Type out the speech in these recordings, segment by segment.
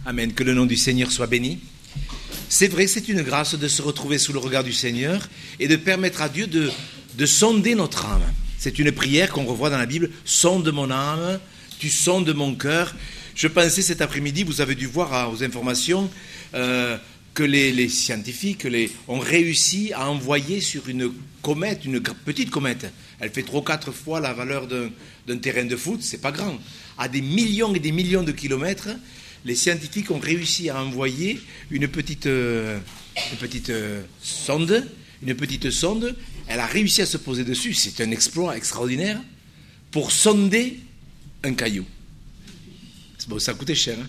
Amen. Que le nom du Seigneur soit béni. C'est vrai, c'est une grâce de se retrouver sous le regard du Seigneur et de permettre à Dieu de sonder notre âme. C'est une prière qu'on revoit dans la Bible. Sonde mon âme, tu sondes mon cœur. Je pensais cet après-midi, vous avez dû voir aux informations que les scientifiques ont réussi à envoyer sur une comète, une petite comète. Elle fait 3 ou 4 fois la valeur d'un terrain de foot, c'est pas grand. À des millions et des millions de kilomètres, les scientifiques ont réussi à envoyer une petite sonde. Elle a réussi à se poser dessus, c'est un exploit extraordinaire, pour sonder un caillou. Bon, ça a coûté cher, hein.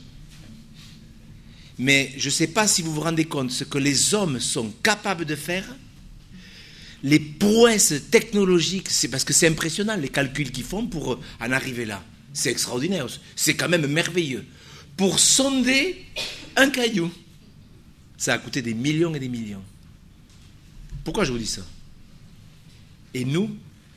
Mais je ne sais pas si vous vous rendez compte ce que les hommes sont capables de faire. Les prouesses technologiques, c'est parce que c'est impressionnant les calculs qu'ils font pour en arriver là. C'est extraordinaire, c'est quand même merveilleux. Pour sonder un caillou, ça a coûté des millions et des millions. Pourquoi je vous dis ça? Et nous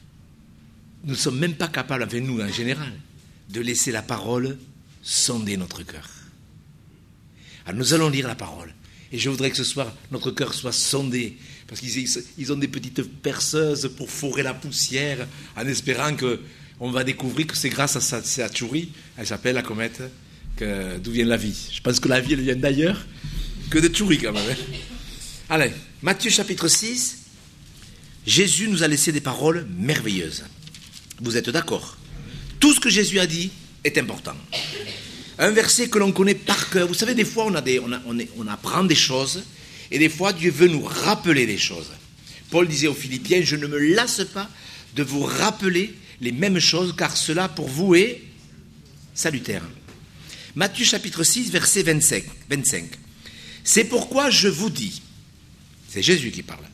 ne sommes même pas capables, enfin nous en général, de laisser la parole sonder notre cœur. Alors nous allons lire la parole. Et je voudrais que ce soir, notre cœur soit sondé. Parce qu'ils ont des petites perceuses pour fourrer la poussière, en espérant qu'on va découvrir que c'est grâce à sa tchourie, elle s'appelle la comète, d'où vient la vie. Je pense que la vie, elle vient d'ailleurs que de tchourie quand même. Allez, Matthieu chapitre 6, Jésus nous a laissé des paroles merveilleuses. Vous êtes d'accord? Tout ce que Jésus a dit est important. Un verset que l'on connaît par cœur. Vous savez, des fois, on apprend des choses, et des fois, Dieu veut nous rappeler des choses. Paul disait aux Philippiens, je ne me lasse pas de vous rappeler les mêmes choses, car cela, pour vous, est salutaire. Matthieu chapitre 6, verset 25. C'est pourquoi je vous dis, c'est Jésus qui parle,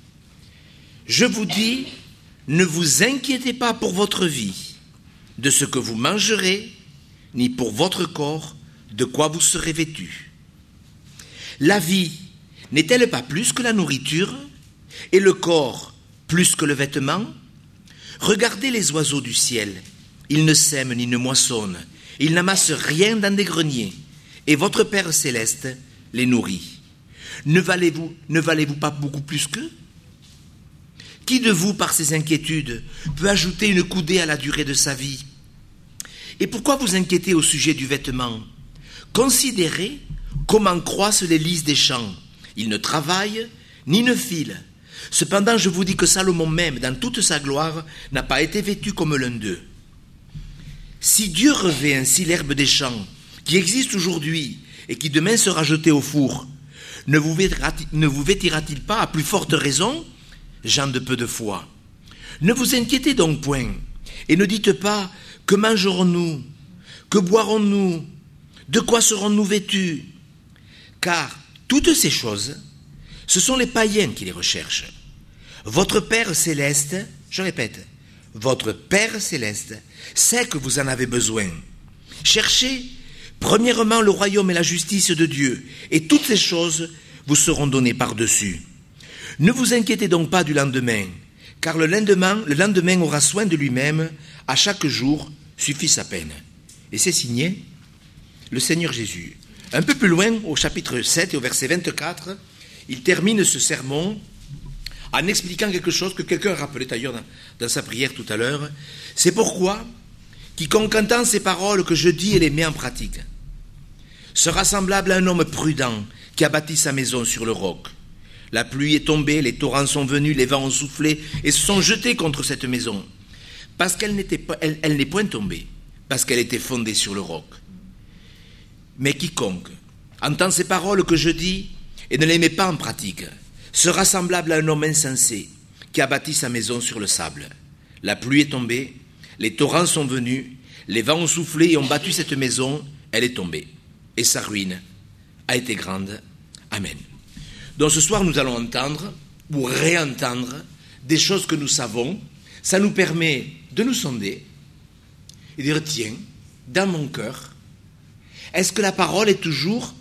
je vous dis, ne vous inquiétez pas pour votre vie, de ce que vous mangerez, ni pour votre corps, de quoi vous serez vêtus. La vie n'est-elle pas plus que la nourriture, et le corps plus que le vêtement? Regardez les oiseaux du ciel, ils ne sèment ni ne moissonnent, ils n'amassent rien dans des greniers, et votre Père céleste les nourrit. Ne valez-vous pas beaucoup plus qu'eux? Qui de vous, par ses inquiétudes, peut ajouter une coudée à la durée de sa vie? Et pourquoi vous inquiétez au sujet du vêtement? Considérez comment croissent les lys des champs. Ils ne travaillent ni ne filent. Cependant, je vous dis que Salomon même, dans toute sa gloire, n'a pas été vêtu comme l'un d'eux. Si Dieu revêt ainsi l'herbe des champs, qui existe aujourd'hui et qui demain sera jetée au four, ne vous vêtira-t-il pas à plus forte raison, gens de peu de foi? Ne vous inquiétez donc point, et ne dites pas, que mangerons-nous? Que boirons-nous? De quoi serons-nous vêtus? Car toutes ces choses, ce sont les païens qui les recherchent. Votre Père céleste, je répète, votre Père céleste sait que vous en avez besoin. Cherchez premièrement le royaume et la justice de Dieu, et toutes ces choses vous seront données par-dessus. Ne vous inquiétez donc pas du lendemain, car le lendemain aura soin de lui-même. À chaque jour suffit sa peine. Et c'est signé le Seigneur Jésus. Un peu plus loin, au chapitre 7 et au verset 24, il termine ce sermon en expliquant quelque chose que quelqu'un rappelait d'ailleurs dans sa prière tout à l'heure. C'est pourquoi, quiconque entend ces paroles que je dis et les met en pratique, sera semblable à un homme prudent qui a bâti sa maison sur le roc. La pluie est tombée, les torrents sont venus, les vents ont soufflé et se sont jetés contre cette maison. Parce qu'elle n'est point tombée, parce qu'elle était fondée sur le roc. Mais quiconque entend ces paroles que je dis et ne les met pas en pratique sera semblable à un homme insensé qui a bâti sa maison sur le sable. La pluie est tombée, les torrents sont venus, les vents ont soufflé et ont battu cette maison, elle est tombée. Et sa ruine a été grande. Amen. Donc ce soir, nous allons entendre ou réentendre des choses que nous savons. Ça nous permet de nous sonder et de dire, tiens, dans mon cœur, est-ce que la parole est toujours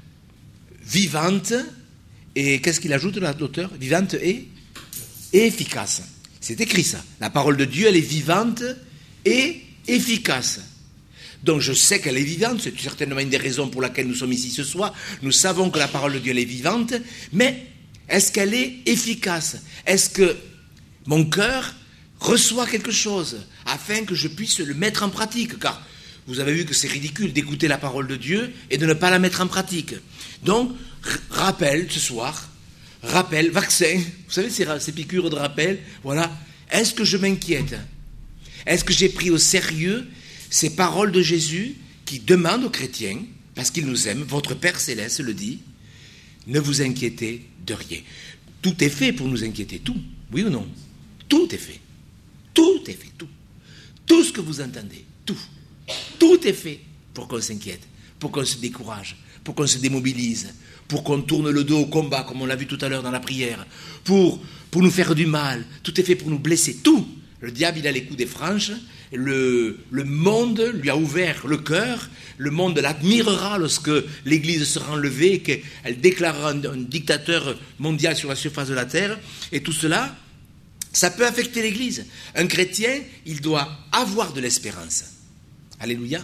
vivante et qu'est-ce qu'il ajoute l'auteur? Vivante et efficace. C'est écrit ça. La parole de Dieu, elle est vivante et efficace. Donc je sais qu'elle est vivante, c'est certainement une des raisons pour laquelle nous sommes ici ce soir. Nous savons que la parole de Dieu elle est vivante, mais est-ce qu'elle est efficace? Est-ce que mon cœur reçoit quelque chose afin que je puisse le mettre en pratique? Car vous avez vu que c'est ridicule d'écouter la parole de Dieu et de ne pas la mettre en pratique. Donc, rappel ce soir, rappel, vaccin, vous savez ces piqûres de rappel, voilà. Est-ce que je m'inquiète? Est-ce que j'ai pris au sérieux ces paroles de Jésus qui demandent aux chrétiens, parce qu'il nous aime, votre Père Céleste le dit, ne vous inquiétez de rien. Tout est fait pour nous inquiéter, tout, oui ou non? Tout est fait. Tout est fait, tout. Tout ce que vous entendez, tout. Tout est fait pour qu'on s'inquiète, pour qu'on se décourage, pour qu'on se démobilise, pour qu'on tourne le dos au combat, comme on l'a vu tout à l'heure dans la prière, pour nous faire du mal. Tout est fait pour nous blesser, tout. Le diable, il a les coups des franches. Le monde lui a ouvert le cœur. Le monde l'admirera lorsque l'Église sera enlevée et qu'elle déclarera un dictateur mondial sur la surface de la terre. Et tout cela, ça peut affecter l'Église. Un chrétien, il doit avoir de l'espérance. Alléluia.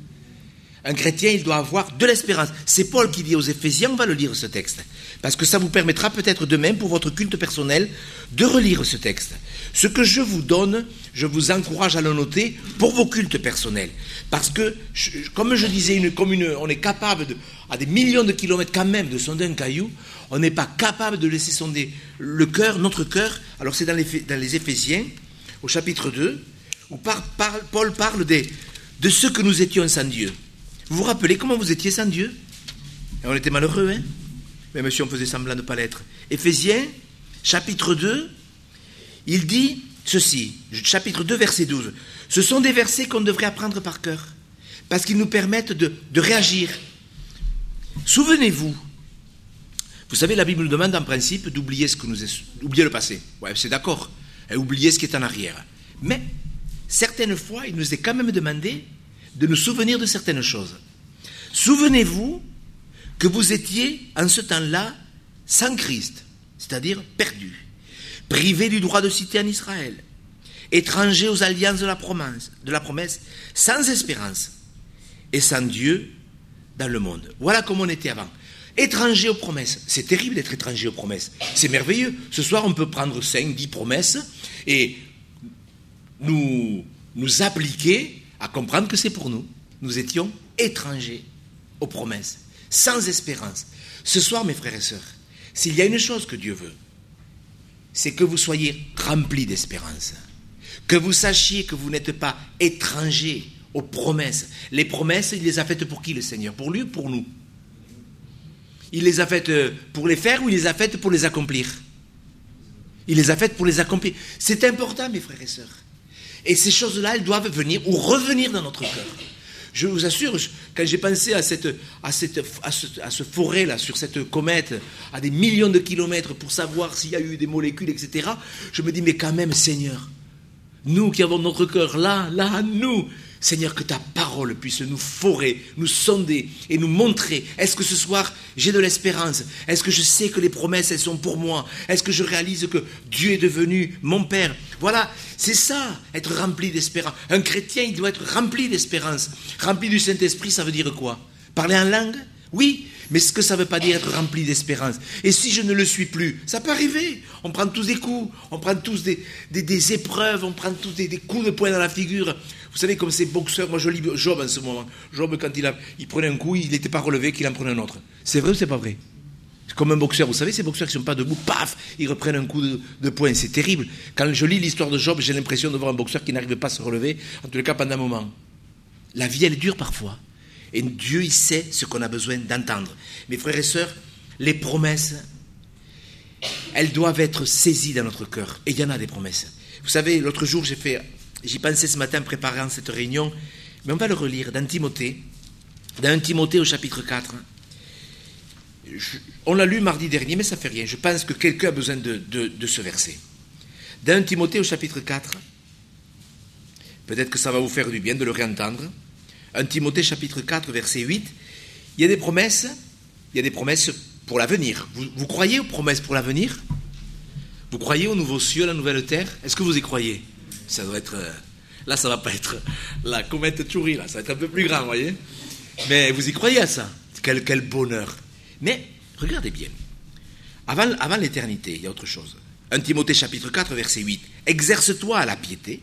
Un chrétien, il doit avoir de l'espérance. C'est Paul qui dit aux Éphésiens, on va le lire ce texte, parce que ça vous permettra peut-être demain, pour votre culte personnel, de relire ce texte. Ce que je vous donne, je vous encourage à le noter pour vos cultes personnels. Parce que, comme je disais, on est capable, à des millions de kilomètres quand même, de sonder un caillou. On n'est pas capable de laisser sonder le cœur, notre cœur. Alors c'est dans les Éphésiens, au chapitre 2, où Paul parle de ce que nous étions sans Dieu. Vous vous rappelez comment vous étiez sans Dieu? Et on était malheureux, hein? Même si on faisait semblant de ne pas l'être. Éphésiens, chapitre 2, il dit ceci, chapitre 2, verset 12. Ce sont des versets qu'on devrait apprendre par cœur, parce qu'ils nous permettent de réagir. Souvenez-vous, vous savez, la Bible nous demande en principe d'oublier oublier le passé. Ouais, c'est d'accord, et oublier ce qui est en arrière. Mais, certaines fois, il nous est quand même demandé de nous souvenir de certaines choses. Souvenez-vous que vous étiez, en ce temps-là, sans Christ, c'est-à-dire perdus, privés du droit de cité en Israël, étrangers aux alliances de la promesse, sans espérance, et sans Dieu dans le monde. Voilà comment on était avant. Étrangers aux promesses. C'est terrible d'être étranger aux promesses. C'est merveilleux. Ce soir, on peut prendre 5, 10 promesses et nous appliquer à comprendre que c'est pour nous. Nous étions étrangers aux promesses, sans espérance. Ce soir, mes frères et sœurs, s'il y a une chose que Dieu veut, c'est que vous soyez remplis d'espérance. Que vous sachiez que vous n'êtes pas étrangers aux promesses. Les promesses, il les a faites pour qui, le Seigneur? Pour lui ou pour nous? Il les a faites pour les faire ou il les a faites pour les accomplir? Il les a faites pour les accomplir. C'est important, mes frères et sœurs. Et ces choses-là, elles doivent venir ou revenir dans notre cœur. Je vous assure, quand j'ai pensé à ce forêt-là, sur cette comète, à des millions de kilomètres pour savoir s'il y a eu des molécules, etc., je me dis, mais quand même, Seigneur, nous qui avons notre cœur là, nous, Seigneur, que ta parole puisse nous forer, nous sonder et nous montrer. Est-ce que ce soir, j'ai de l'espérance? Est-ce que je sais que les promesses, elles sont pour moi? Est-ce que je réalise que Dieu est devenu mon Père? Voilà, c'est ça, être rempli d'espérance. Un chrétien, il doit être rempli d'espérance. Rempli du Saint-Esprit, ça veut dire quoi? Parler en langue? Oui, mais ce que ça ne veut pas dire être rempli d'espérance. Et si je ne le suis plus, ça peut arriver. On prend tous des coups, on prend tous des épreuves, on prend tous des coups de poing dans la figure. Vous savez, comme ces boxeurs, moi je lis Job en ce moment. Job, quand il prenait un coup, il n'était pas relevé, qu'il en prenait un autre. C'est vrai ou c'est pas vrai? C'est comme un boxeur, vous savez, ces boxeurs qui ne sont pas debout, paf, ils reprennent un coup de poing. C'est terrible. Quand je lis l'histoire de Job, j'ai l'impression de voir un boxeur qui n'arrive pas à se relever, en tous les cas pendant un moment. La vie, elle est dure parfois. Et Dieu, il sait ce qu'on a besoin d'entendre. Mes frères et sœurs, les promesses, elles doivent être saisies dans notre cœur. Et il y en a des promesses. Vous savez, l'autre jour, j'y pensais ce matin en préparant cette réunion, mais on va le relire dans Timothée, dans 1 Timothée au chapitre 4. On l'a lu mardi dernier, mais ça ne fait rien. Je pense que quelqu'un a besoin de ce verset. Dans 1 Timothée au chapitre 4, peut-être que ça va vous faire du bien de le réentendre. 1 Timothée chapitre 4, verset 8, il y a des promesses pour l'avenir. Vous croyez aux promesses pour l'avenir? Vous croyez au nouveau ciel, la nouvelle terre? Est-ce que vous y croyez? Ça doit être Là, ça va pas être la comète Tchouri, là, ça va être un peu plus grand, vous voyez. Mais vous y croyez à ça? Quel bonheur. Mais, regardez bien. Avant l'éternité, il y a autre chose. 1 Timothée chapitre 4, verset 8. Exerce-toi à la piété,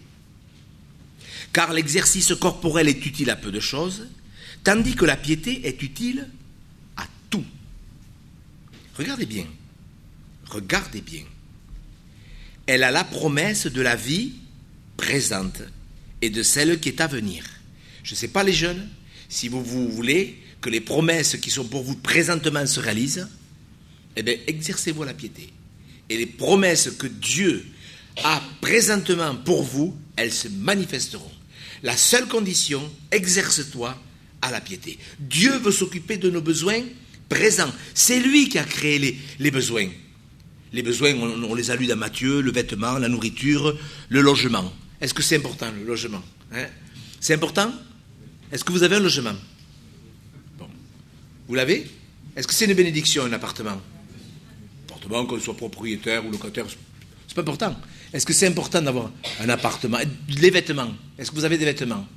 car l'exercice corporel est utile à peu de choses, tandis que la piété est utile à tout. Regardez bien. Regardez bien. Elle a la promesse de la vie présente et de celle qui est à venir. Je ne sais pas les jeunes, si vous voulez que les promesses qui sont pour vous présentement se réalisent, eh bien, exercez-vous la piété. Et les promesses que Dieu a présentement pour vous, elles se manifesteront. La seule condition, exerce-toi à la piété. Dieu veut s'occuper de nos besoins présents. C'est lui qui a créé les besoins. Les besoins, on les a lus dans Matthieu, le vêtement, la nourriture, le logement. Est-ce que c'est important, le logement? C'est important? Est-ce que vous avez un logement? Bon. Vous l'avez? Est-ce que c'est une bénédiction, un appartement? Appartement, qu'on soit propriétaire ou locataire, c'est pas important. Est-ce que c'est important d'avoir un appartement? Les vêtements, est-ce que vous avez des vêtements?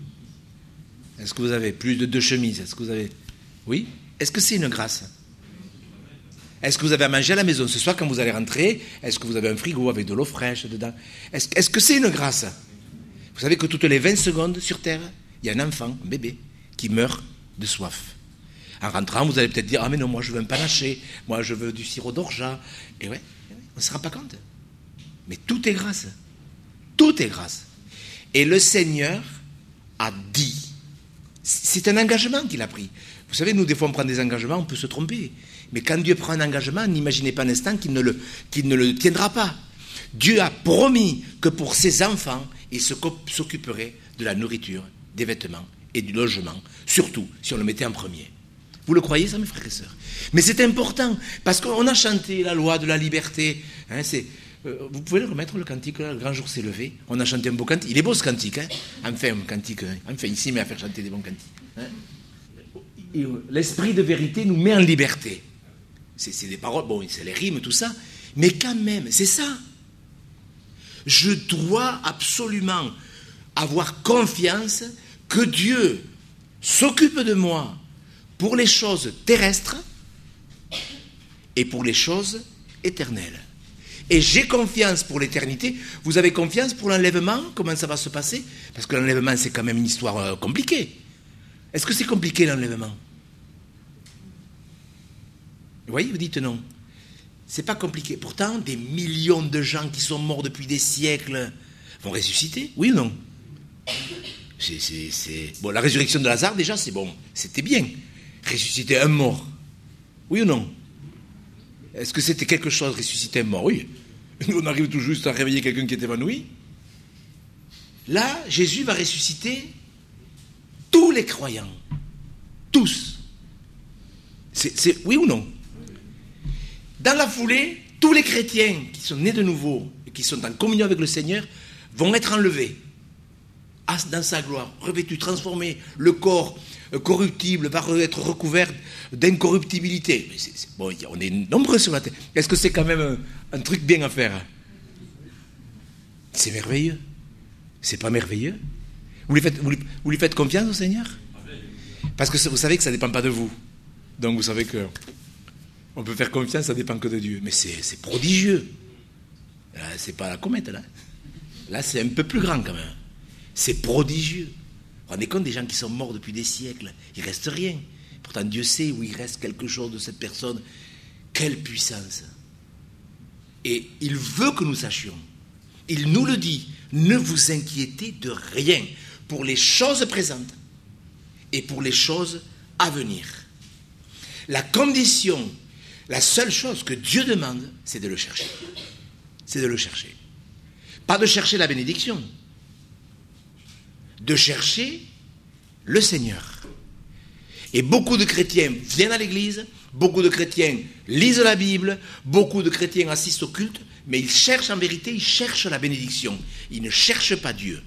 Est-ce que vous avez plus de 2 chemises? Est-ce que vous avez... Oui? Est-ce que c'est une grâce? Est-ce que vous avez à manger à la maison ce soir quand vous allez rentrer? Est-ce que vous avez un frigo avec de l'eau fraîche dedans? Est-ce que c'est une grâce? Vous savez que toutes les 20 secondes sur Terre, il y a un enfant, un bébé, qui meurt de soif. En rentrant, vous allez peut-être dire « Ah mais non, moi je veux un panaché, moi je veux du sirop d'orgeat. » Et ouais, on ne se rend pas compte. Mais tout est grâce. Tout est grâce. Et le Seigneur a dit. C'est un engagement qu'il a pris. Vous savez, nous, des fois, on prend des engagements, on peut se tromper. Mais quand Dieu prend un engagement, n'imaginez pas un instant qu'il ne le tiendra pas. Dieu a promis que pour ses enfants, il s'occuperait de la nourriture, des vêtements et du logement, surtout si on le mettait en premier. Vous le croyez, ça, mes frères et sœurs? Mais c'est important, parce qu'on a chanté la loi de la liberté. Vous pouvez le remettre, le cantique, là, le grand jour s'est levé. On a chanté un beau cantique. Il est beau, ce cantique. Enfin, un cantique. Enfin, ici, mais à faire chanter des bons cantiques. L'esprit de vérité nous met en liberté. C'est des paroles, bon, c'est les rimes, tout ça. Mais quand même, c'est ça. Je dois absolument avoir confiance que Dieu s'occupe de moi pour les choses terrestres et pour les choses éternelles. Et j'ai confiance pour l'éternité. Vous avez confiance pour l'enlèvement? Comment ça va se passer? Parce que l'enlèvement, c'est quand même une histoire compliquée. Est-ce que c'est compliqué, l'enlèvement? Vous voyez, vous dites non. C'est pas compliqué. Pourtant, des millions de gens qui sont morts depuis des siècles vont ressusciter, oui ou non? Bon, la résurrection de Lazare, déjà, c'est bon. C'était bien. Ressusciter un mort, oui ou non? Est-ce que c'était quelque chose, ressusciter un mort? Oui. Nous, on arrive tout juste à réveiller quelqu'un qui est évanoui. Là, Jésus va ressusciter tous les croyants. Tous. C'est oui ou non? Dans la foulée, tous les chrétiens qui sont nés de nouveau et qui sont en communion avec le Seigneur vont être enlevés dans sa gloire, revêtus, transformés. Le corps corruptible va être recouvert d'incorruptibilité. Bon, on est nombreux sur la terre. Est-ce que c'est quand même un truc bien à faire? C'est merveilleux. C'est pas merveilleux? Vous lui faites confiance au Seigneur? Parce que vous savez que ça ne dépend pas de vous. Donc vous savez que on peut faire confiance, ça ne dépend que de Dieu. Mais c'est prodigieux. Là, c'est pas la comète, là. Là, c'est un peu plus grand quand même. C'est prodigieux. Vous vous rendez compte des gens qui sont morts depuis des siècles? Il ne reste rien. Pourtant, Dieu sait où il reste quelque chose de cette personne. Quelle puissance! Et il veut que nous sachions. Il nous le dit. Ne vous inquiétez de rien pour les choses présentes et pour les choses à venir. La condition, la seule chose que Dieu demande, c'est de le chercher. C'est de le chercher. Pas de chercher la bénédiction. De chercher le Seigneur. Et beaucoup de chrétiens viennent à l'église, beaucoup de chrétiens lisent la Bible, beaucoup de chrétiens assistent au culte, mais ils cherchent en vérité, ils cherchent la bénédiction. Ils ne cherchent pas Dieu.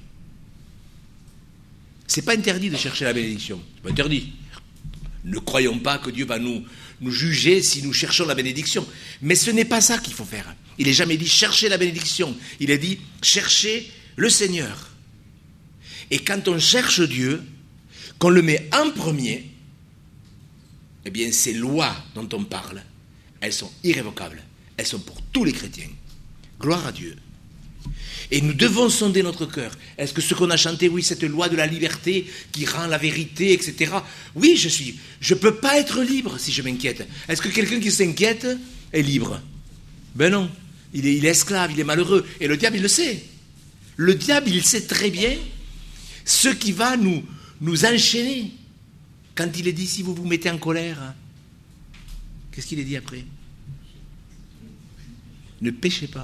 C'est pas interdit de chercher la bénédiction. C'est pas interdit. Ne croyons pas que Dieu va nous juger si nous cherchons la bénédiction. Mais ce n'est pas ça qu'il faut faire. Il n'est jamais dit chercher la bénédiction. Il est dit chercher le Seigneur. Et quand on cherche Dieu, qu'on le met en premier, eh bien ces lois dont on parle, elles sont irrévocables. Elles sont pour tous les chrétiens. Gloire à Dieu. Et nous devons sonder notre cœur. Est-ce que ce qu'on a chanté, oui, cette loi de la liberté qui rend la vérité, etc. Oui, je peux pas être libre si je m'inquiète. Est-ce que quelqu'un qui s'inquiète est libre? Ben non. Il est esclave, il est malheureux. Et le diable, il le sait. Le diable, il sait très bien ce qui va nous enchaîner. Quand il est dit, si vous vous mettez en colère, qu'est-ce qu'il est dit après? Ne péchez pas.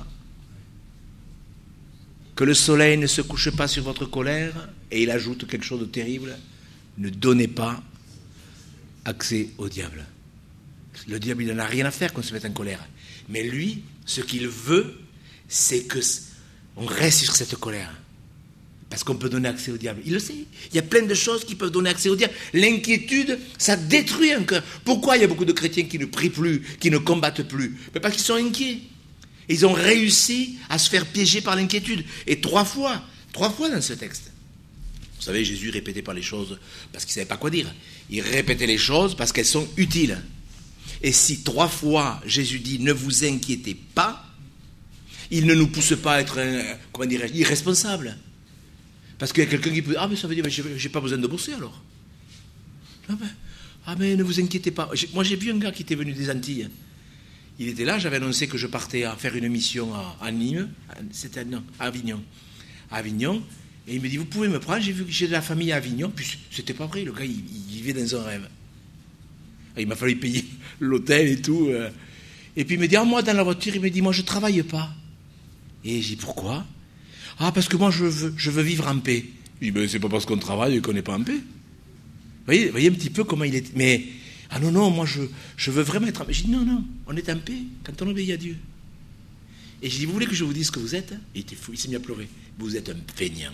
Que le soleil ne se couche pas sur votre colère, et il ajoute quelque chose de terrible, ne donnez pas accès au diable. Le diable, il n'en a rien à faire qu'on se mette en colère. Mais lui, ce qu'il veut, c'est qu'on reste sur cette colère. Parce qu'on peut donner accès au diable. Il le sait. Il y a plein de choses qui peuvent donner accès au diable. L'inquiétude, ça détruit un cœur. Pourquoi il y a beaucoup de chrétiens qui ne prient plus, qui ne combattent plus? Mais parce qu'ils sont inquiets. Ils ont réussi à se faire piéger par l'inquiétude. Et trois fois dans ce texte. Vous savez, Jésus répétait pas les choses parce qu'il ne savait pas quoi dire. Il répétait les choses parce qu'elles sont utiles. Et si 3 fois Jésus dit « ne vous inquiétez pas », il ne nous pousse pas à être, irresponsables. Parce qu'il y a quelqu'un qui peut dire « ah, mais ça veut dire je n'ai pas besoin de bosser alors ». Ah, mais ne vous inquiétez pas. Moi, j'ai vu un gars qui était venu des Antilles. Il était là, j'avais annoncé que je partais à faire une mission à Nîmes, à Avignon. À Avignon, et il me dit, vous pouvez me prendre, j'ai vu que j'ai de la famille à Avignon, puis c'était pas vrai, le gars, il vivait dans un rêve. Et il m'a fallu payer l'hôtel et tout. Et puis il me dit, moi dans la voiture, il me dit, moi je travaille pas. Et j'ai dit, pourquoi? Ah, parce que moi je veux vivre en paix. Il dit, c'est pas parce qu'on travaille qu'on n'est pas en paix. Vous voyez un petit peu comment il est. Mais, ah non, moi je veux vraiment être en paix. J'ai dit, non, on est en paix quand on obéit à Dieu. Et j'ai dit, vous voulez que je vous dise ce que vous êtes? Il était fou, il s'est mis à pleurer. Vous êtes un feignant.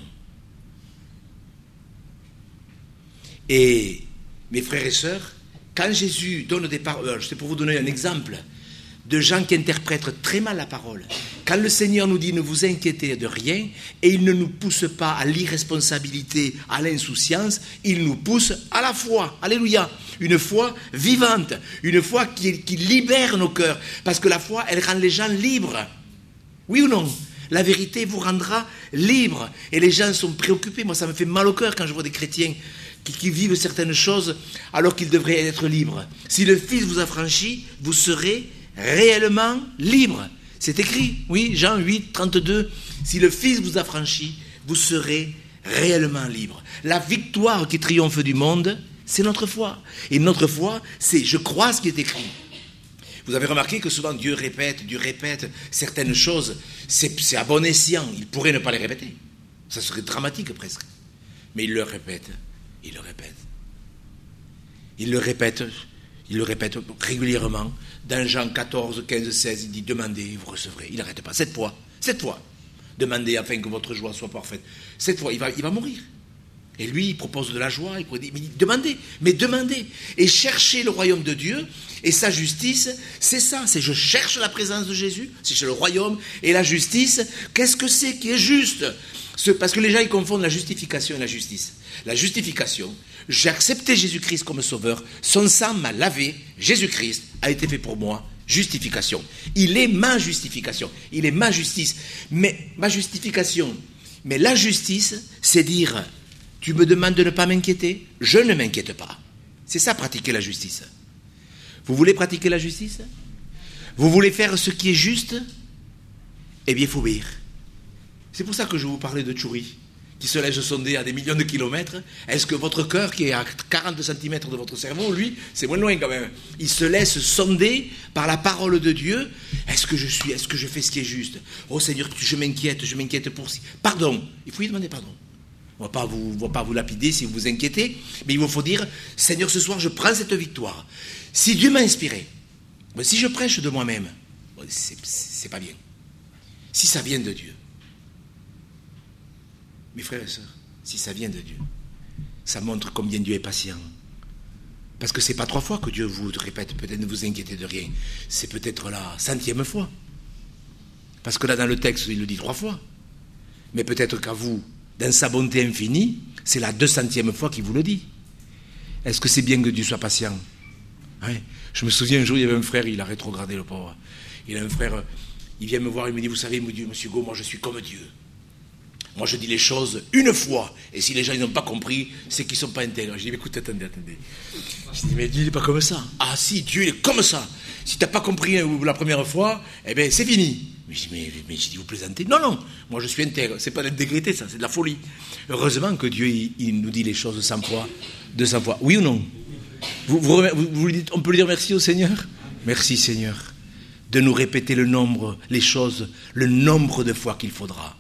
Et mes frères et sœurs, quand Jésus donne des paroles, c'est pour vous donner un exemple de gens qui interprètent très mal la parole. Quand le Seigneur nous dit ne vous inquiétez de rien, et il ne nous pousse pas à l'irresponsabilité, à l'insouciance, il nous pousse à la foi. Alléluia. Une foi vivante, une foi qui libère nos cœurs, parce que la foi, elle rend les gens libres. Oui ou non? La vérité vous rendra libre. Et les gens sont préoccupés. Moi, ça me fait mal au cœur quand je vois des chrétiens qui vivent certaines choses alors qu'ils devraient être libres. Si le Fils vous affranchit, vous serez réellement libre. C'est écrit, oui, Jean 8, 32. Si le Fils vous affranchit, vous serez réellement libre. La victoire qui triomphe du monde, c'est notre foi. Et notre foi, c'est je crois ce qui est écrit. Vous avez remarqué que souvent Dieu répète certaines choses. C'est à bon escient. Il pourrait ne pas les répéter. Ça serait dramatique presque. Mais il le répète. Il le répète régulièrement. Dans Jean 14, 15, 16, il dit « Demandez, vous recevrez ». Il n'arrête pas. 7 fois. Demandez afin que votre joie soit parfaite. 7 fois, il va mourir. Et lui, il propose de la joie. Il dit « Demandez, mais demandez. Et cherchez le royaume de Dieu. Et sa justice, c'est ça. C'est je cherche la présence de Jésus. C'est chez le royaume. Et la justice, qu'est-ce que c'est qui est juste ? Parce que les gens, ils confondent la justification et la justice. La justification, j'ai accepté Jésus-Christ comme sauveur, son sang m'a lavé, Jésus-Christ a été fait pour moi, justification. Il est ma justification, il est ma justice, mais ma justification. Mais la justice, c'est dire, tu me demandes de ne pas m'inquiéter, je ne m'inquiète pas. C'est ça, pratiquer la justice. Vous voulez pratiquer la justice? Vous voulez faire ce qui est juste? Eh bien, il faut obéir. C'est pour ça que je vous parlais de Tchouri, qui se laisse sonder à des millions de kilomètres. Est-ce que votre cœur, qui est à 40 cm de votre cerveau, lui, c'est moins loin quand même, il se laisse sonder par la parole de Dieu? Est-ce que je fais ce qui est juste? Oh Seigneur, je m'inquiète pour si. Pardon, il faut y demander pardon. On ne va pas vous lapider si vous vous inquiétez, mais il vous faut dire, Seigneur, ce soir, je prends cette victoire. Si Dieu m'a inspiré, si je prêche de moi-même, c'est pas bien. Si ça vient de Dieu, mes frères et sœurs, si ça vient de Dieu, ça montre combien Dieu est patient. Parce que ce n'est pas 3 fois que Dieu vous répète, peut-être ne vous inquiétez de rien. C'est peut-être la 100e fois. Parce que là, dans le texte, il le dit 3 fois. Mais peut-être qu'à vous, dans sa bonté infinie, c'est la 200e fois qu'il vous le dit. Est-ce que c'est bien que Dieu soit patient? Ouais. Je me souviens un jour, il y avait un frère, il a rétrogradé le pauvre. Il a un frère, il vient me voir, il me dit, vous savez, monsieur Hugo, moi je suis comme Dieu. Moi je dis les choses une fois, et si les gens n'ont pas compris, c'est qu'ils ne sont pas intègres. Je dis, mais écoute, attendez. Je dis, mais Dieu n'est pas comme ça. Ah si, Dieu il est comme ça. Si tu n'as pas compris la première fois, eh bien c'est fini. Mais je dis, vous plaisantez? Non, moi je suis intègre. C'est pas d'intégrité, ça, c'est de la folie. Heureusement que Dieu il nous dit les choses 100 fois, 200 fois. Oui ou non? Vous dites, on peut lui dire merci au Seigneur? Merci Seigneur de nous répéter les choses, le nombre de fois qu'il faudra.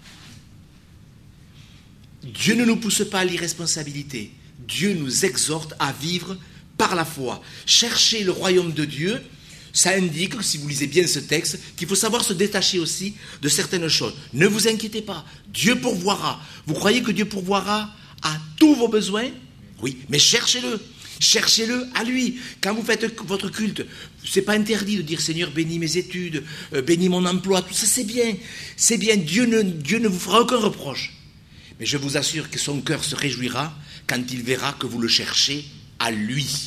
Dieu ne nous pousse pas à l'irresponsabilité. Dieu nous exhorte à vivre par la foi. Chercher le royaume de Dieu, ça indique, si vous lisez bien ce texte, qu'il faut savoir se détacher aussi de certaines choses. Ne vous inquiétez pas, Dieu pourvoira. Vous croyez que Dieu pourvoira à tous vos besoins? Oui, mais cherchez-le. Cherchez-le à lui. Quand vous faites votre culte, c'est pas interdit de dire Seigneur, bénis mes études, bénis mon emploi, tout ça c'est bien. C'est bien, Dieu ne vous fera aucun reproche. Mais je vous assure que son cœur se réjouira quand il verra que vous le cherchez à lui.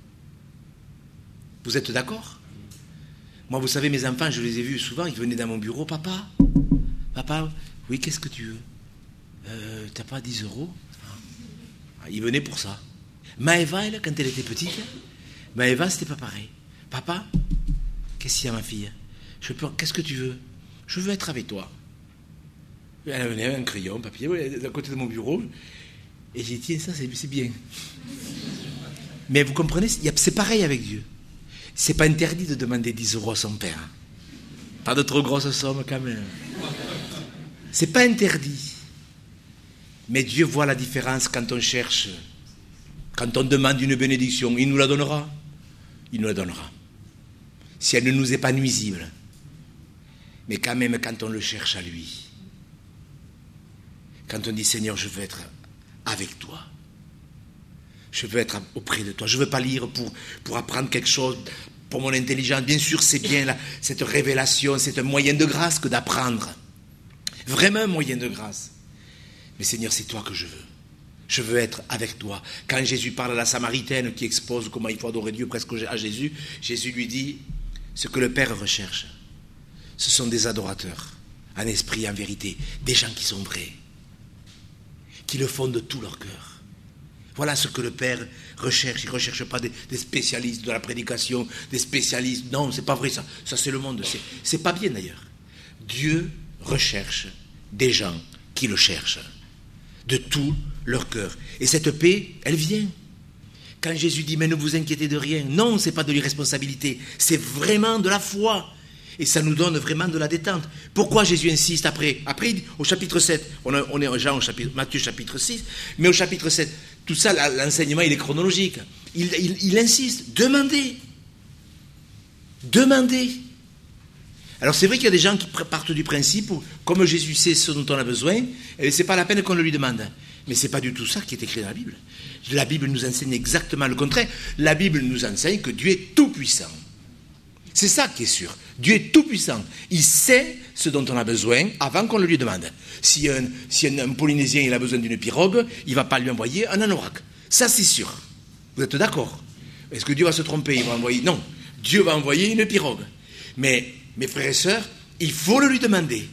Vous êtes d'accord? Moi, vous savez, mes enfants, je les ai vus souvent, ils venaient dans mon bureau. Papa, oui, qu'est-ce que tu veux? T'as pas 10 euros? Ils venaient pour ça. Maëva, elle, quand elle était petite, Maëva, c'était pas pareil. Papa, qu'est-ce qu'il y a, ma fille? Qu'est-ce que tu veux? Je veux être avec toi. Elle venait avec un crayon, un papier, à côté de mon bureau. Et j'ai dit, tiens, ça, c'est bien. Mais vous comprenez, c'est pareil avec Dieu. C'est pas interdit de demander 10 euros à son père. Pas de trop grosse somme, quand même. C'est pas interdit. Mais Dieu voit la différence quand on cherche. Quand on demande une bénédiction, il nous la donnera. Il nous la donnera. Si elle ne nous est pas nuisible. Mais quand même, quand on le cherche à lui. Quand on dit, Seigneur, je veux être avec toi. Je veux être auprès de toi. Je ne veux pas lire pour apprendre quelque chose, pour mon intelligence. Bien sûr, c'est bien cette révélation, c'est un moyen de grâce que d'apprendre. Vraiment un moyen de grâce. Mais Seigneur, c'est toi que je veux. Je veux être avec toi. Quand Jésus parle à la Samaritaine qui expose comment il faut adorer Dieu presque à Jésus, Jésus lui dit, ce que le Père recherche, ce sont des adorateurs, en esprit et en vérité, des gens qui sont vrais, qui le font de tout leur cœur. Voilà ce que le Père recherche. Il ne recherche pas des spécialistes de la prédication, des spécialistes. Non, c'est pas vrai ça. Ça c'est le monde. C'est pas bien d'ailleurs. Dieu recherche des gens qui le cherchent de tout leur cœur. Et cette paix, elle vient. Quand Jésus dit, mais ne vous inquiétez de rien. Non, c'est pas de l'irresponsabilité. C'est vraiment de la foi. Et ça nous donne vraiment de la détente. Pourquoi Jésus insiste après, au chapitre 7, on est déjà au chapitre, Matthieu chapitre 6, mais au chapitre 7, tout ça, l'enseignement, il est chronologique. Il insiste, demandez. Alors c'est vrai qu'il y a des gens qui partent du principe où, comme Jésus sait ce dont on a besoin, c'est pas la peine qu'on le lui demande. Mais c'est pas du tout ça qui est écrit dans la Bible. La Bible nous enseigne exactement le contraire. La Bible nous enseigne que Dieu est tout puissant. C'est ça qui est sûr. Dieu est tout puissant. Il sait ce dont on a besoin avant qu'on le lui demande. Si un Polynésien il a besoin d'une pirogue, il ne va pas lui envoyer un anorak. Ça c'est sûr. Vous êtes d'accord? Est-ce que Dieu va se tromper? Il va envoyer... Non. Dieu va envoyer une pirogue. Mais, mes frères et sœurs, il faut le lui demander.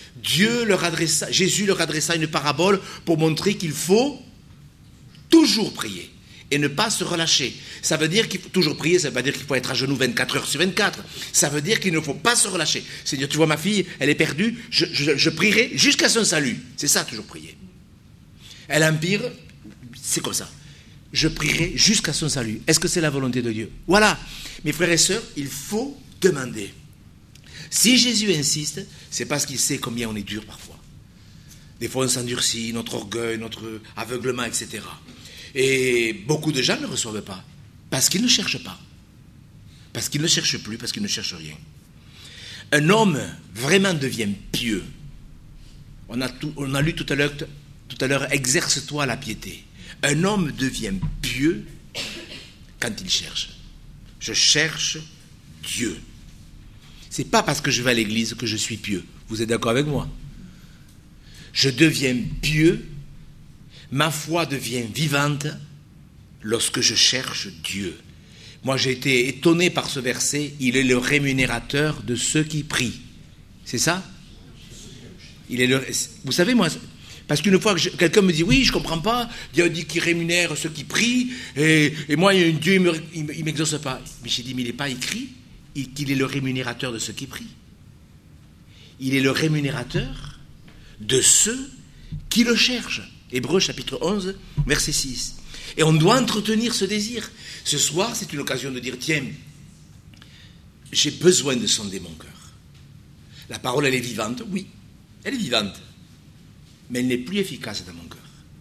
Jésus leur adressa une parabole pour montrer qu'il faut toujours prier et ne pas se relâcher. Ça veut dire qu'il faut toujours prier, ça veut pas dire qu'il faut être à genoux 24 heures sur 24. Ça veut dire qu'il ne faut pas se relâcher. C'est-à-dire, tu vois ma fille, elle est perdue, je prierai jusqu'à son salut. C'est ça, toujours prier. Elle empire, c'est comme ça. Je prierai jusqu'à son salut. Est-ce que c'est la volonté de Dieu? Voilà. Mes frères et sœurs, il faut demander. Si Jésus insiste, c'est parce qu'il sait combien on est dur parfois. Des fois on s'endurcit, notre orgueil, notre aveuglement, etc. Et beaucoup de gens ne reçoivent pas, parce qu'ils ne cherchent pas. Parce qu'ils ne cherchent plus, parce qu'ils ne cherchent rien. Un homme vraiment devient pieux. On a lu tout à l'heure, exerce-toi la piété. Un homme devient pieux quand il cherche. Je cherche Dieu. C'est pas parce que je vais à l'église que je suis pieux. Vous êtes d'accord avec moi? Je deviens pieux, ma foi devient vivante lorsque je cherche Dieu. Moi, j'ai été étonné par ce verset. Il est le rémunérateur de ceux qui prient. C'est ça? Vous savez, moi, parce qu'une fois que quelqu'un me dit, oui, je ne comprends pas, Dieu dit qu'il rémunère ceux qui prient, et moi, Dieu, il ne m'exauce pas. Mais j'ai dit, mais il n'est pas écrit qu'il est le rémunérateur de ceux qui prient. Il est le rémunérateur de ceux qui le cherchent. Hébreux chapitre 11, verset 6. Et on doit entretenir ce désir. Ce soir, c'est une occasion de dire, tiens, j'ai besoin de sonder mon cœur. La parole, elle est vivante, oui, elle est vivante, mais elle n'est plus efficace dans mon cœur.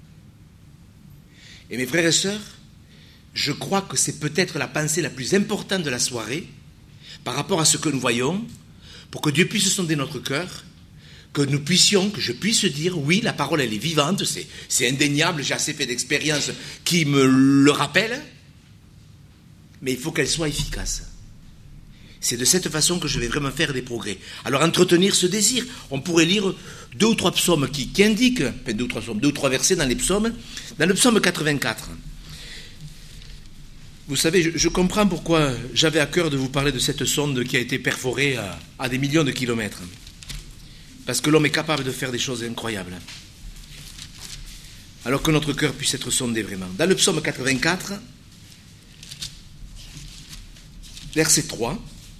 Et mes frères et sœurs, je crois que c'est peut-être la pensée la plus importante de la soirée, par rapport à ce que nous voyons, pour que Dieu puisse sonder notre cœur, que je puisse dire, oui, la parole, elle est vivante, c'est indéniable, j'ai assez fait d'expérience qui me le rappelle, mais il faut qu'elle soit efficace. C'est de cette façon que je vais vraiment faire des progrès. Alors, entretenir ce désir, on pourrait lire 2 ou 3 psaumes qui indiquent, enfin 2 ou 3 versets dans les psaumes, dans le psaume 84. Vous savez, je comprends pourquoi j'avais à cœur de vous parler de cette sonde qui a été perforée à des millions de kilomètres. Parce que l'homme est capable de faire des choses incroyables. Alors que notre cœur puisse être sondé vraiment. Dans le psaume 84, verset 3,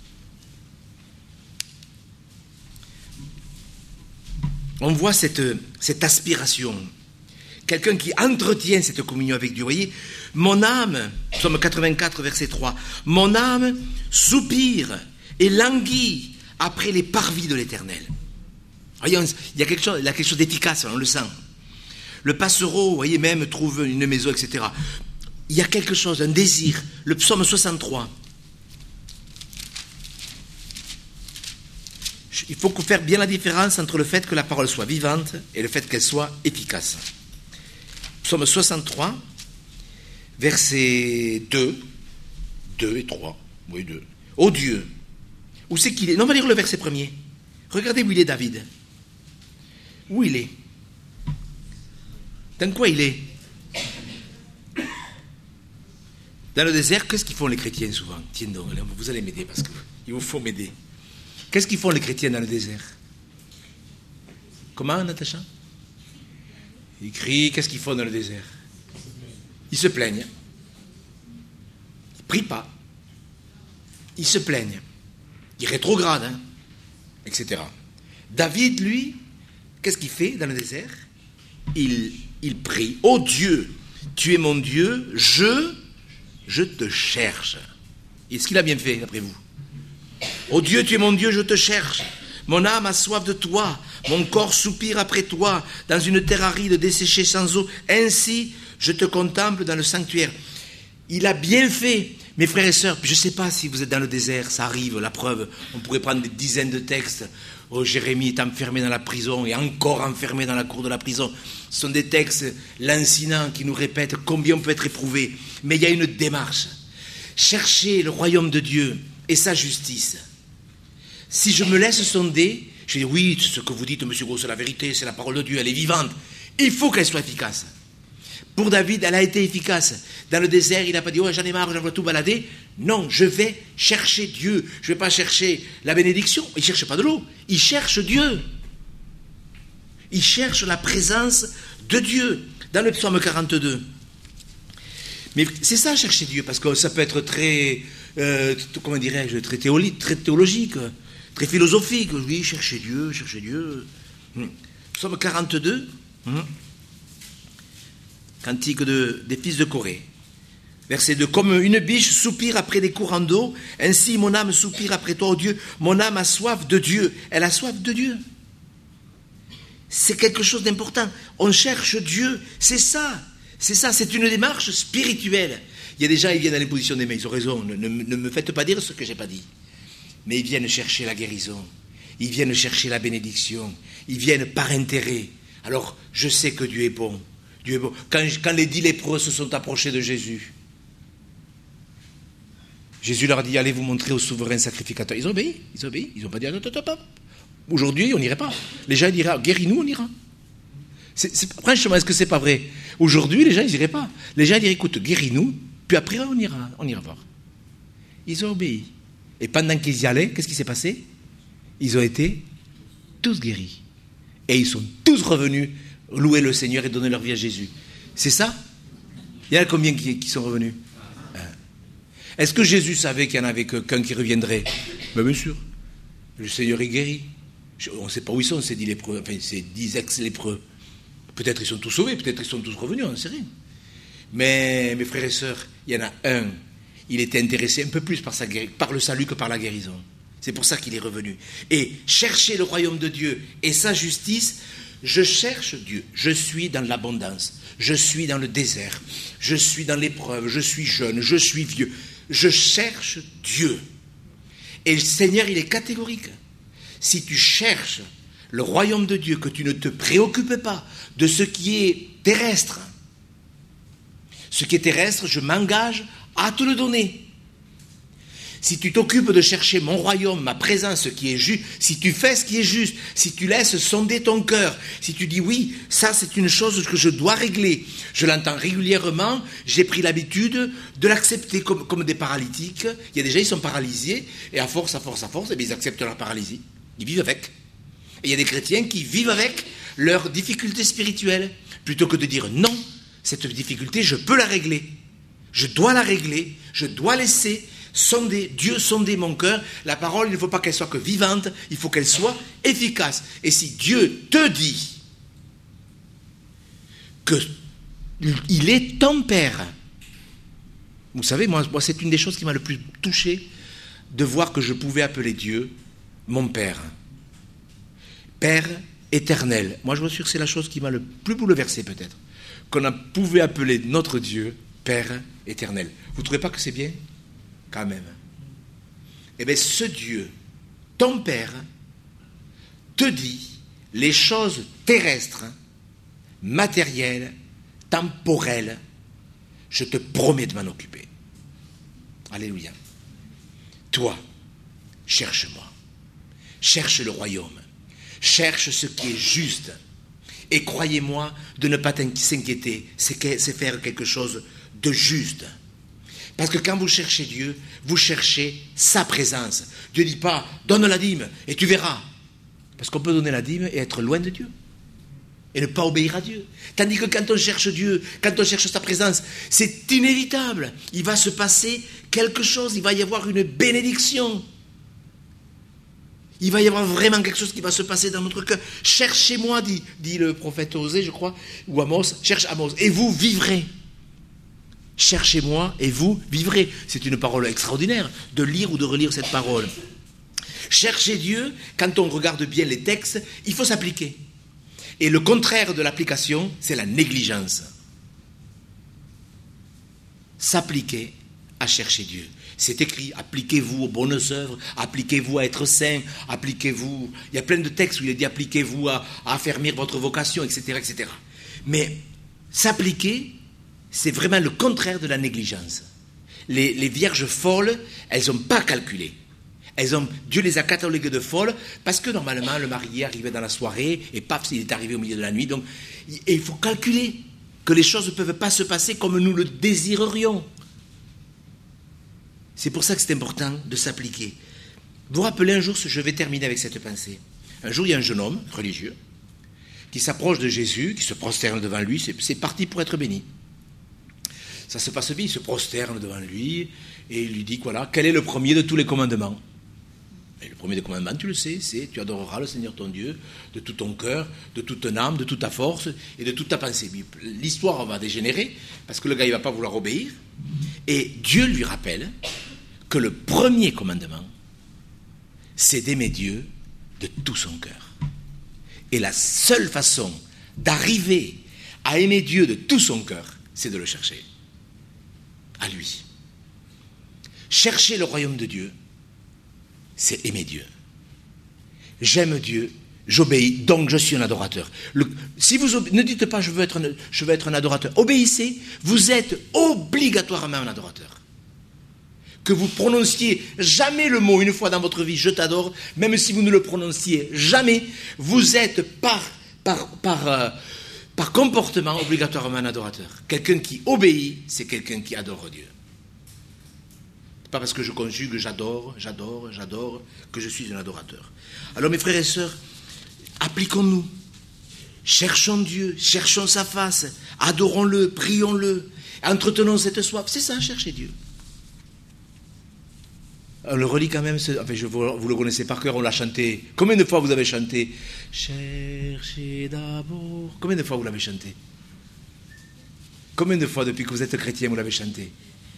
on voit cette aspiration. Quelqu'un qui entretient cette communion avec Dieu. Vous voyez, mon âme, psaume 84, verset 3, mon âme soupire et languit après les parvis de l'Éternel. Voyez, il y a quelque chose d'efficace, on le sent. Le passereau, vous voyez, même trouve une maison, etc. Il y a quelque chose, un désir. Le psaume 63. Il faut faire bien la différence entre le fait que la parole soit vivante et le fait qu'elle soit efficace. Psaume 63, versets 2 et 3. Oui, 2. Ô Dieu, où c'est qu'il est? Non, on va lire le verset premier. Regardez où il est, David. Où il est? Dans quoi il est? Dans le désert, qu'est-ce qu'ils font les chrétiens souvent? Tiens donc, vous allez m'aider parce qu'il vous faut m'aider. Qu'est-ce qu'ils font les chrétiens dans le désert? Comment, Natacha? Ils crient, qu'est-ce qu'ils font dans le désert? Ils se plaignent. Ils ne prient pas. Ils se plaignent. Ils rétrogradent, etc. David, lui, qu'est-ce qu'il fait dans le désert? Il prie. Ô Dieu, tu es mon Dieu, je te cherche. Est-ce qu'il a bien fait, d'après vous? Ô Dieu, tu es mon Dieu, je te cherche. Mon âme a soif de toi, mon corps soupire après toi, dans une terre aride desséchée sans eau. Ainsi, je te contemple dans le sanctuaire. Il a bien fait, mes frères et sœurs. Je ne sais pas si vous êtes dans le désert, ça arrive, la preuve. On pourrait prendre des dizaines de textes. Oh, Jérémie est enfermé dans la prison et encore enfermé dans la cour de la prison. Ce sont des textes lancinants qui nous répètent combien on peut être éprouvé. Mais il y a une démarche. Chercher le royaume de Dieu et sa justice. Si je me laisse sonder, je dis oui, ce que vous dites, monsieur Gros, c'est la vérité, c'est la parole de Dieu, elle est vivante. Il faut qu'elle soit efficace. Pour David, elle a été efficace. Dans le désert, il n'a pas dit oh, j'en ai marre, j'en vois tout balader. Non, je vais chercher Dieu. Je ne vais pas chercher la bénédiction. Il ne cherche pas de l'eau. Il cherche Dieu. Il cherche la présence de Dieu. Dans le psaume 42. Mais c'est ça, chercher Dieu, parce que ça peut être très, comment dirais-je, très théologique, très philosophique. Oui, chercher Dieu, chercher Dieu. Psaume 42, cantique des fils de Corée. Verset 2. Comme une biche soupire après des courants d'eau, ainsi mon âme soupire après toi, ô Dieu. Mon âme a soif de Dieu. Elle a soif de Dieu. C'est quelque chose d'important. On cherche Dieu. C'est ça. C'est ça. C'est une démarche spirituelle. Il y a des gens, ils viennent à l'imposition des mains. Ils ont raison. Ne me faites pas dire ce que je n'ai pas dit. Mais ils viennent chercher la guérison. Ils viennent chercher la bénédiction. Ils viennent par intérêt. Alors, je sais que Dieu est bon. Dieu est bon. Quand les 10 lépreux se sont approchés de Jésus, Jésus leur dit, allez vous montrer au souverain sacrificateur. Ils ont obéi. Ils n'ont pas dit, attends. Aujourd'hui, on n'irait pas. Les gens diraient, guéris-nous, on ira. Franchement, est-ce que c'est pas vrai? Aujourd'hui, les gens, ils n'iraient pas. Les gens diraient, écoute, guéris-nous, puis après, on ira voir. Ils ont obéi. Et pendant qu'ils y allaient, qu'est-ce qui s'est passé? Ils ont été tous guéris. Et ils sont tous revenus louer le Seigneur et donner leur vie à Jésus. C'est ça? Il y en a combien qui sont revenus? Est-ce que Jésus savait qu'il y en avait qu'un qui reviendrait? Mais bien sûr. Le Seigneur est guéri. On ne sait pas où ils sont, ces 10 lépreux, enfin ces 10 ex-lépreux. Peut-être ils sont tous sauvés, peut-être ils sont tous revenus, on ne sait rien. Mais mes frères et sœurs, il y en a un, il était intéressé un peu plus par le salut que par la guérison. C'est pour ça qu'il est revenu. Et chercher le royaume de Dieu et sa justice, je cherche Dieu. Je suis dans l'abondance, je suis dans le désert, je suis dans l'épreuve, je suis jeune, je suis vieux. Je cherche Dieu. Et le Seigneur, il est catégorique. Si tu cherches le royaume de Dieu, que tu ne te préoccupes pas de ce qui est terrestre, je m'engage à te le donner. Si tu t'occupes de chercher mon royaume, ma présence, ce qui est juste, si tu fais ce qui est juste, si tu laisses sonder ton cœur, si tu dis oui, ça c'est une chose que je dois régler, je l'entends régulièrement, j'ai pris l'habitude de l'accepter comme des paralytiques. Il y a des gens, ils sont paralysés, et à force, eh bien, ils acceptent leur paralysie. Ils vivent avec. Et il y a des chrétiens qui vivent avec leurs difficultés spirituelles, plutôt que de dire non, cette difficulté, je peux la régler. Je dois la régler, je dois laisser Dieu sonder mon cœur. La parole, il ne faut pas qu'elle soit que vivante, il faut qu'elle soit efficace. Et si Dieu te dit qu'il est ton Père, vous savez, moi c'est une des choses qui m'a le plus touché, de voir que je pouvais appeler Dieu mon Père. Père éternel. Moi je vous assure que c'est la chose qui m'a le plus bouleversé peut-être. Qu'on pouvait appeler notre Dieu Père éternel. Vous ne trouvez pas que c'est bien? Quand même. Eh bien, ce Dieu, ton Père, te dit les choses terrestres, matérielles, temporelles, je te promets de m'en occuper. Alléluia. Toi, cherche-moi. Cherche le royaume. Cherche ce qui est juste. Et croyez-moi, de ne pas s'inquiéter, c'est faire quelque chose de juste. Parce que quand vous cherchez Dieu, vous cherchez sa présence. Dieu ne dit pas, donne la dîme et tu verras. Parce qu'on peut donner la dîme et être loin de Dieu. Et ne pas obéir à Dieu. Tandis que quand on cherche Dieu, quand on cherche sa présence, c'est inévitable. Il va se passer quelque chose, il va y avoir une bénédiction. Il va y avoir vraiment quelque chose qui va se passer dans notre cœur. Cherchez-moi, dit le prophète Osée, je crois, ou Amos, cherche Amos, et vous vivrez. Cherchez-moi et vous vivrez. C'est une parole extraordinaire de lire ou de relire cette parole. Chercher Dieu, quand on regarde bien les textes, il faut s'appliquer. Et le contraire de l'application, c'est la négligence. S'appliquer à chercher Dieu. C'est écrit, appliquez-vous aux bonnes œuvres, appliquez-vous à être saint, appliquez-vous... Il y a plein de textes où il est dit, appliquez-vous à affermir votre vocation, etc., etc. Mais s'appliquer, c'est vraiment le contraire de la négligence. Les vierges folles, elles n'ont pas calculé. Dieu les a cataloguées de folles parce que normalement le marié arrivait dans la soirée et paf, il est arrivé au milieu de la nuit. Donc, et il faut calculer que les choses ne peuvent pas se passer comme nous le désirerions. C'est pour ça que c'est important de s'appliquer. Vous vous rappelez un jour, je vais terminer avec cette pensée. Un jour, il y a un jeune homme religieux qui s'approche de Jésus, qui se prosterne devant lui, c'est parti pour être béni. Ça se passe bien, il se prosterne devant lui et il lui dit, voilà, quel est le premier de tous les commandements? Et le premier des commandements, tu le sais, c'est tu adoreras le Seigneur ton Dieu de tout ton cœur, de toute ton âme, de toute ta force et de toute ta pensée. L'histoire va dégénérer parce que le gars, il ne va pas vouloir obéir. Et Dieu lui rappelle que le premier commandement, c'est d'aimer Dieu de tout son cœur. Et la seule façon d'arriver à aimer Dieu de tout son cœur, c'est de le chercher. À lui. Chercher le royaume de Dieu, c'est aimer Dieu. J'aime Dieu, j'obéis, donc je suis un adorateur. Si vous ne dites pas je veux être un adorateur, obéissez, vous êtes obligatoirement un adorateur. Que vous prononciez jamais le mot une fois dans votre vie, je t'adore, même si vous ne le prononciez jamais, vous êtes par par comportement obligatoirement un adorateur. Quelqu'un qui obéit, c'est quelqu'un qui adore Dieu. C'est pas parce que je conjugue j'adore, que je suis un adorateur. Alors mes frères et sœurs, appliquons-nous. Cherchons Dieu, cherchons sa face, adorons-le, prions-le, entretenons cette soif. C'est ça, chercher Dieu. On le relit quand même, vous le connaissez par cœur, on l'a chanté. Combien de fois vous avez chanté « Cherchez d'abord » Combien de fois vous l'avez chanté? Combien de fois depuis que vous êtes chrétien vous l'avez chanté?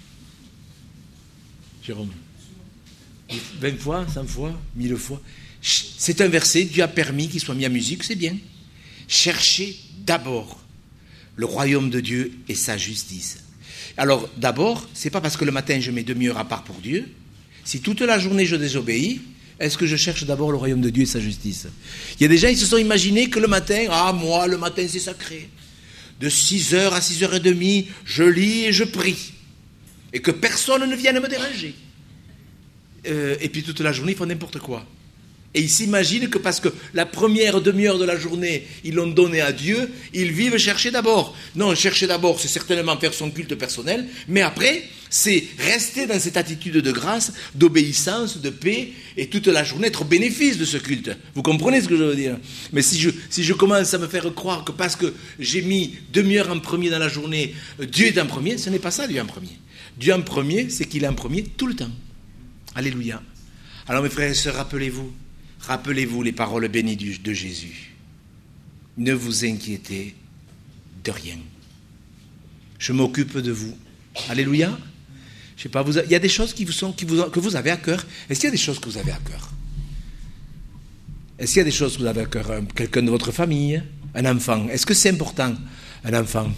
Jérôme? 20 fois, 100 fois, 1000 fois. C'est un verset, Dieu a permis qu'il soit mis en musique, c'est bien. Cherchez d'abord le royaume de Dieu et sa justice. Alors d'abord, c'est pas parce que le matin je mets demi-heure à part pour Dieu. Si toute la journée je désobéis, est-ce que je cherche d'abord le royaume de Dieu et sa justice? Il y a des gens, ils se sont imaginés que le matin, moi le matin c'est sacré. De 6h à 6h30, je lis et je prie. Et que personne ne vienne me déranger. Et puis toute la journée, ils font n'importe quoi. Et ils s'imaginent que parce que la première demi-heure de la journée, ils l'ont donnée à Dieu, ils vivent chercher d'abord. Non, chercher d'abord, c'est certainement faire son culte personnel, mais après, c'est rester dans cette attitude de grâce, d'obéissance, de paix, et toute la journée être au bénéfice de ce culte. Vous comprenez ce que je veux dire? Mais si je commence à me faire croire que parce que j'ai mis demi-heure en premier dans la journée, Dieu est en premier, ce n'est pas ça, Dieu en premier. Dieu en premier, c'est qu'il est en premier tout le temps. Alléluia. Alors mes frères et sœurs, rappelez-vous les paroles bénies de Jésus. Ne vous inquiétez de rien. Je m'occupe de vous. Alléluia. Je sais pas, il y a des choses que vous avez à cœur. Est-ce qu'il y a des choses que vous avez à cœur? Est-ce qu'il y a des choses que vous avez à cœur? Quelqu'un de votre famille? Un enfant? Est-ce que c'est important, un enfant?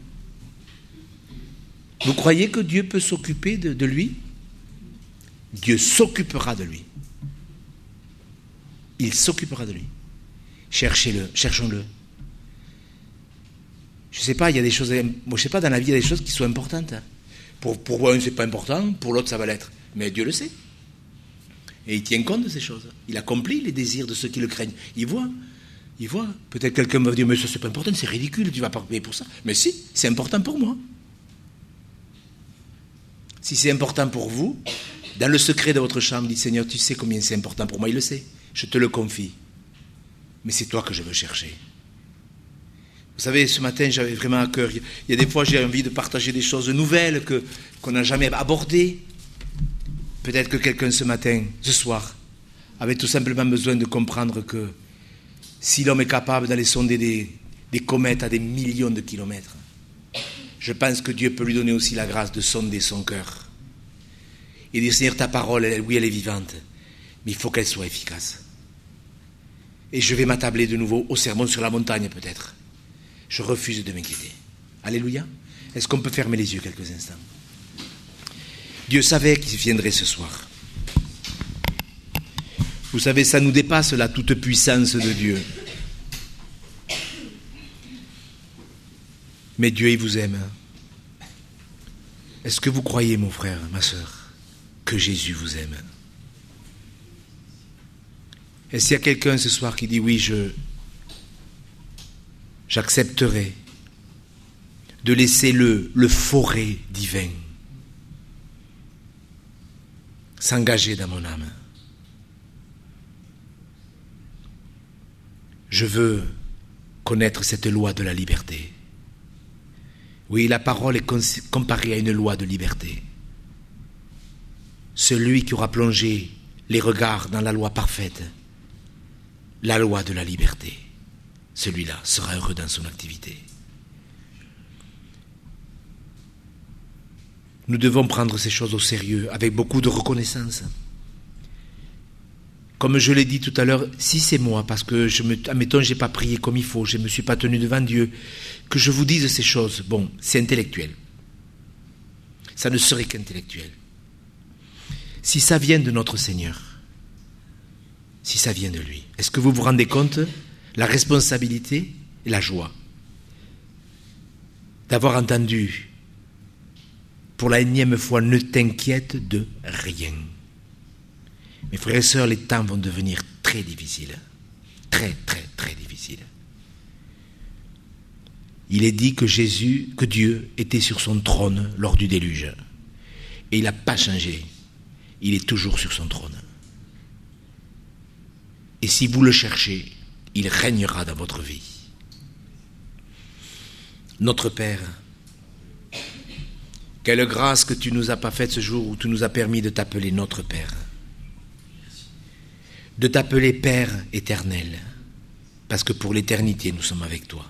Vous croyez que Dieu peut s'occuper de lui? Dieu s'occupera de lui. Il s'occupera de lui. Cherchez-le, cherchons-le. Je ne sais pas, il y a des choses, moi je sais pas, dans la vie, il y a des choses qui sont importantes. Pour un, c'est pas important, pour l'autre, ça va l'être. Mais Dieu le sait. Et il tient compte de ces choses. Il accomplit les désirs de ceux qui le craignent. Il voit. Peut-être quelqu'un va dire, mais ça c'est pas important, c'est ridicule, tu vas pas payer pour ça. Mais si, c'est important pour moi. Si c'est important pour vous, dans le secret de votre chambre, dites, Seigneur, tu sais combien c'est important pour moi, il le sait. Je te le confie. Mais c'est toi que je veux chercher. Vous savez, ce matin, j'avais vraiment à cœur. Il y a des fois, j'ai envie de partager des choses nouvelles qu'on n'a jamais abordées. Peut-être que quelqu'un ce soir, avait tout simplement besoin de comprendre que si l'homme est capable d'aller sonder des comètes à des millions de kilomètres, je pense que Dieu peut lui donner aussi la grâce de sonder son cœur. Et dire, Seigneur, ta parole, oui, elle est vivante, mais il faut qu'elle soit efficace. Et je vais m'attabler de nouveau au sermon sur la montagne, peut-être. Je refuse de m'inquiéter. Alléluia. Est-ce qu'on peut fermer les yeux quelques instants? Dieu savait qu'il viendrait ce soir. Vous savez, ça nous dépasse la toute-puissance de Dieu. Mais Dieu, il vous aime. Est-ce que vous croyez, mon frère, ma sœur, que Jésus vous aime? Est-ce qu'il y a quelqu'un ce soir qui dit, oui, j'accepterai de laisser le forêt divin s'engager dans mon âme? Je veux connaître cette loi de la liberté. Oui, la parole est comparée à une loi de liberté. Celui qui aura plongé les regards dans la loi parfaite, la loi de la liberté, celui-là sera heureux dans son activité. Nous devons prendre ces choses au sérieux, avec beaucoup de reconnaissance. Comme je l'ai dit tout à l'heure, si c'est moi, parce que, admettons, je n'ai pas prié comme il faut, je ne me suis pas tenu devant Dieu, que je vous dise ces choses, bon, c'est intellectuel. Ça ne serait qu'intellectuel. Si ça vient de notre Seigneur, si ça vient de lui, est-ce que vous vous rendez compte la responsabilité et la joie d'avoir entendu pour la énième fois, ne t'inquiète de rien. Mes frères et sœurs, les temps vont devenir très difficiles. Très, très, très difficiles. il est dit que Dieu était sur son trône lors du déluge. Et il n'a pas changé. Il est toujours sur son trône. Et si vous le cherchez, il régnera dans votre vie. Notre Père, quelle grâce que tu ne nous as pas faite ce jour où tu nous as permis de t'appeler notre Père. De t'appeler Père éternel. Parce que pour l'éternité, nous sommes avec toi.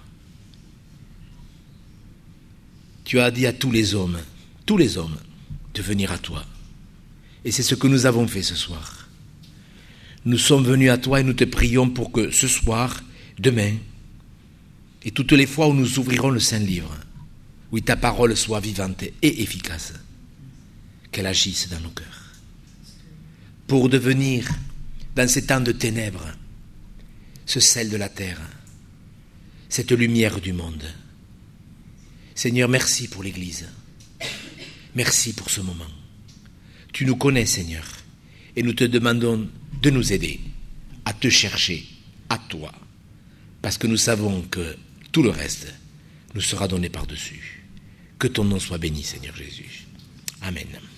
Tu as dit à tous les hommes, de venir à toi. Et c'est ce que nous avons fait ce soir. Nous sommes venus à toi et nous te prions pour que ce soir, demain, et toutes les fois où nous ouvrirons le Saint-Livre, où ta parole soit vivante et efficace, qu'elle agisse dans nos cœurs. Pour devenir, dans ces temps de ténèbres, ce sel de la terre, cette lumière du monde. Seigneur, merci pour l'Église. Merci pour ce moment. Tu nous connais, Seigneur, et nous te demandons de nous aider à te chercher, à toi, parce que nous savons que tout le reste nous sera donné par-dessus. Que ton nom soit béni, Seigneur Jésus. Amen.